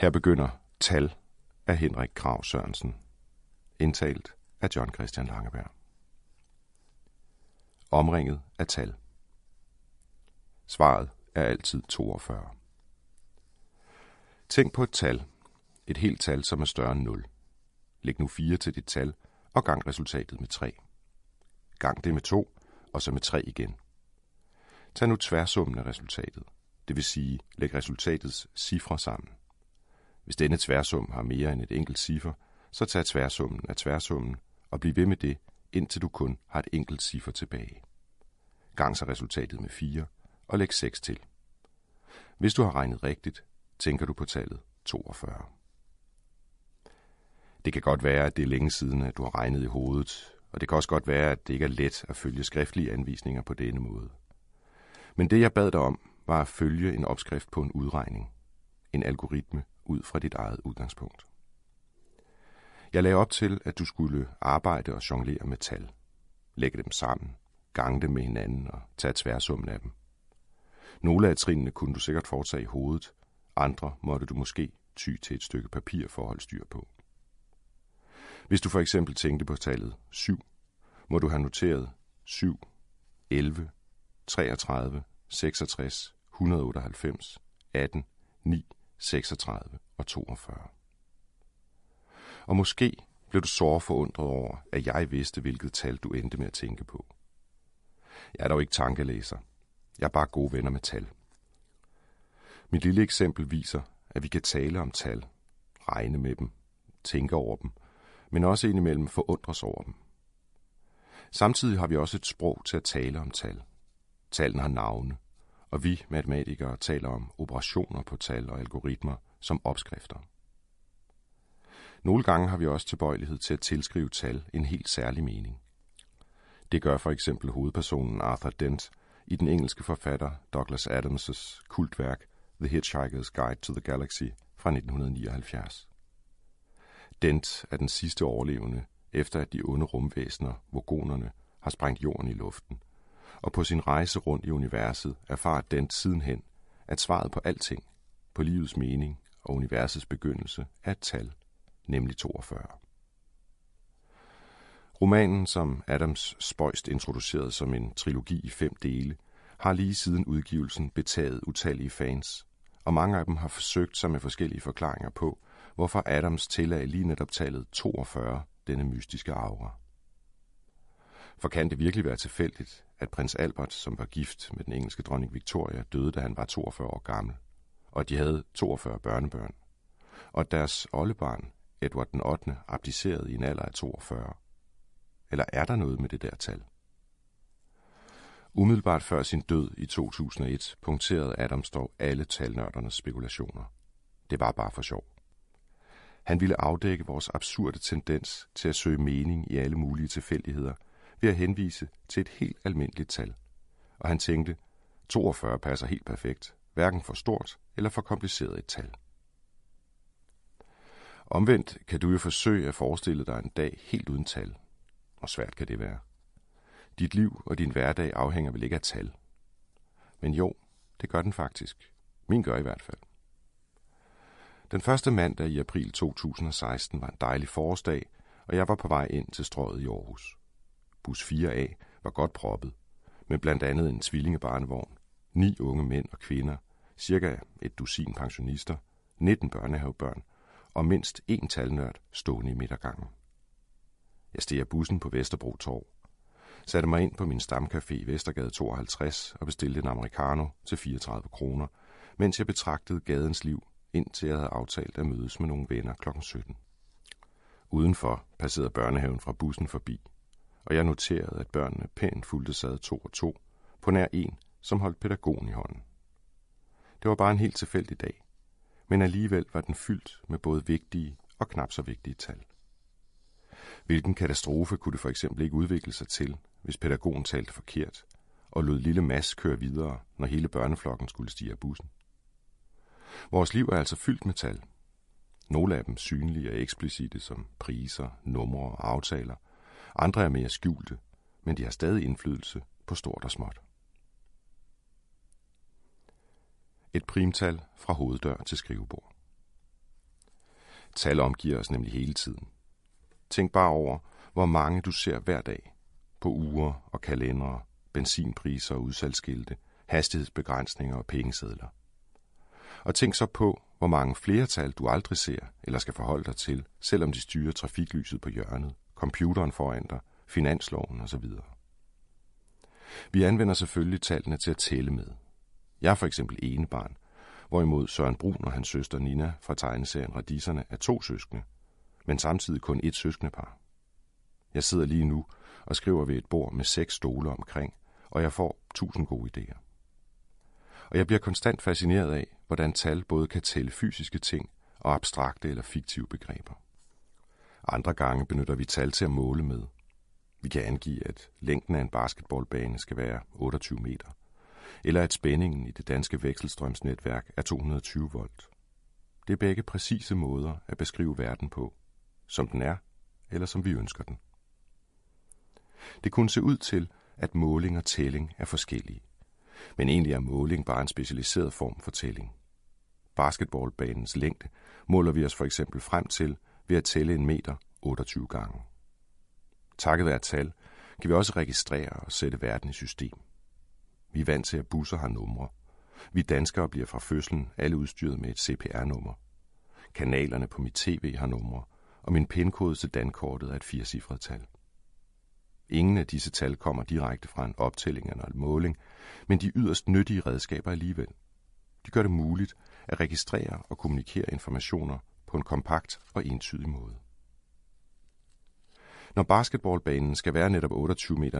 Her begynder Tal af Henrik Krag Sørensen. Indtalt af John Christian Langeberg. Omringet af tal. Svaret er altid 42. Tænk på et tal. Et helt tal, som er større end 0. Læg nu 4 til dit tal, og gang resultatet med 3. Gang det med 2, og så med 3 igen. Tag nu tværsummen af resultatet. Det vil sige, læg resultatets cifre sammen. Hvis denne tværsum har mere end et enkelt cifre, så tag tværsummen af tværsummen, og bliv ved med det, indtil du kun har et enkelt cifre tilbage. Gang så resultatet med 4, og læg 6 til. Hvis du har regnet rigtigt, tænker du på tallet 42. Det kan godt være, at det er længe siden, at du har regnet i hovedet, og det kan også godt være, at det ikke er let at følge skriftlige anvisninger på denne måde. Men det, jeg bad dig om, var at følge en opskrift på en udregning, en algoritme ud fra dit eget udgangspunkt. Jeg lagde op til, at du skulle arbejde og jonglere med tal, lægge dem sammen, gange dem med hinanden og tage tværsummen af dem. Nogle af trinene kunne du sikkert foretage i hovedet, andre måtte du måske ty til et stykke papir for at holde styr på. Hvis du for eksempel tænkte på tallet 7, må du have noteret 7, 11, 33, 66, 198, 18, 9, 36 og 42. Og måske blev du såre forundret over, at jeg vidste, hvilket tal du endte med at tænke på. Jeg er dog ikke tankelæser. Jeg er bare gode venner med tal. Mit lille eksempel viser, at vi kan tale om tal, regne med dem, tænke over dem, men også indimellem forundres over dem. Samtidig har vi også et sprog til at tale om tal. Tallene har navne, og vi matematikere taler om operationer på tal og algoritmer som opskrifter. Nogle gange har vi også tilbøjelighed til at tilskrive tal en helt særlig mening. Det gør for eksempel hovedpersonen Arthur Dent i den engelske forfatter Douglas Adams' kultværk The Hitchhiker's Guide to the Galaxy fra 1979. Dent er den sidste overlevende, efter at de onde rumvæsener, vogonerne, har sprængt jorden i luften, og på sin rejse rundt i universet erfarer Dent sidenhen, at svaret på alting, på livets mening og universets begyndelse, er et tal, nemlig 42. Romanen, som Adams spøjst introducerede som en trilogi i 5 dele, har lige siden udgivelsen betaget utallige fans, og mange af dem har forsøgt sig med forskellige forklaringer på, hvorfor Adams tillagde lige netop tallet 42 denne mystiske aura. For kan det virkelig være tilfældigt, at prins Albert, som var gift med den engelske dronning Victoria, døde, da han var 42 år gammel, og at de havde 42 børnebørn, og at deres oldebarn, Edward den 8., abdicerede i en alder af 42? Eller er der noget med det der tal? Umiddelbart før sin død i 2001 punkterede Adams dog alle talnørdernes spekulationer. Det var bare for sjov. Han ville afdække vores absurde tendens til at søge mening i alle mulige tilfældigheder ved at henvise til et helt almindeligt tal. Og han tænkte, 42 passer helt perfekt, hverken for stort eller for kompliceret et tal. Omvendt kan du jo forsøge at forestille dig en dag helt uden tal. Og svært kan det være. Dit liv og din hverdag afhænger vel ikke af tal. Men jo, det gør den faktisk. Min gør i hvert fald. Den første mandag i april 2016 var en dejlig forårsdag, og jeg var på vej ind til Strøget i Aarhus. Bus 4A var godt proppet, med blandt andet en tvillingebarnevogn, 9 unge mænd og kvinder, cirka et dusin pensionister, 19 børnehavebørn og mindst 1 talnørd stående i midtergangen. Jeg steg af bussen på Vesterbro Torv, satte mig ind på min stamcafé i Vestergade 52 og bestilte en americano til 34 kroner, mens jeg betragtede gadens liv, indtil jeg havde aftalt at mødes med nogle venner kl. 17. Udenfor passerede børnehaven fra bussen forbi, og jeg noterede, at børnene pænt fulgte sad 2 og 2 på nær en, som holdt pædagogen i hånden. Det var bare en helt tilfældig dag, men alligevel var den fyldt med både vigtige og knap så vigtige tal. Hvilken katastrofe kunne det for eksempel ikke udvikle sig til, hvis pædagogen talte forkert og lod lille Mads køre videre, når hele børneflokken skulle stige af bussen? Vores liv er altså fyldt med tal. Nogle af dem synlige og eksplicite som priser, numre og aftaler. Andre er mere skjulte, men de har stadig indflydelse på stort og småt. Et primtal fra hoveddør til skrivebord. Tal omgiver os nemlig hele tiden. Tænk bare over, hvor mange du ser hver dag. På uger og kalendere, benzinpriser og udsalgsskilte, hastighedsbegrænsninger og pengesedler. Og tænk så på, hvor mange flere tal du aldrig ser eller skal forholde dig til, selvom de styrer trafiklyset på hjørnet, computeren foran dig, finansloven osv. Vi anvender selvfølgelig tallene til at tælle med. Jeg er for eksempel enebarn, hvorimod Søren Brun og hans søster Nina fra tegneserien Radiserne er 2 søskende, men samtidig kun 1 søskendepar. Jeg sidder lige nu og skriver ved et bord med 6 stole omkring, og jeg får 1000 gode idéer. Og jeg bliver konstant fascineret af, hvordan tal både kan tælle fysiske ting og abstrakte eller fiktive begreber. Andre gange benytter vi tal til at måle med. Vi kan angive, at længden af en basketballbane skal være 28 meter, eller at spændingen i det danske vekselstrømsnetværk er 220 volt. Det er begge præcise måder at beskrive verden på, som den er, eller som vi ønsker den. Det kunne se ud til, at måling og tælling er forskellige, men egentlig er måling bare en specialiseret form for tælling. Basketballbanens længde måler vi os for eksempel frem til ved at tælle 1 meter 28 gange. Takket være tal kan vi også registrere og sætte verden i system. Vi er vant til, at busser har numre. Vi danskere bliver fra fødslen alle udstyret med et CPR-nummer. Kanalerne på mit tv har numre, og min pindkode til dankortet er et 4-cifret tal. Ingen af disse tal kommer direkte fra en optælling eller en måling, men de er yderst nyttige redskaber alligevel. De gør det muligt at registrere og kommunikere informationer på en kompakt og entydig måde. Når basketballbanen skal være netop 28 meter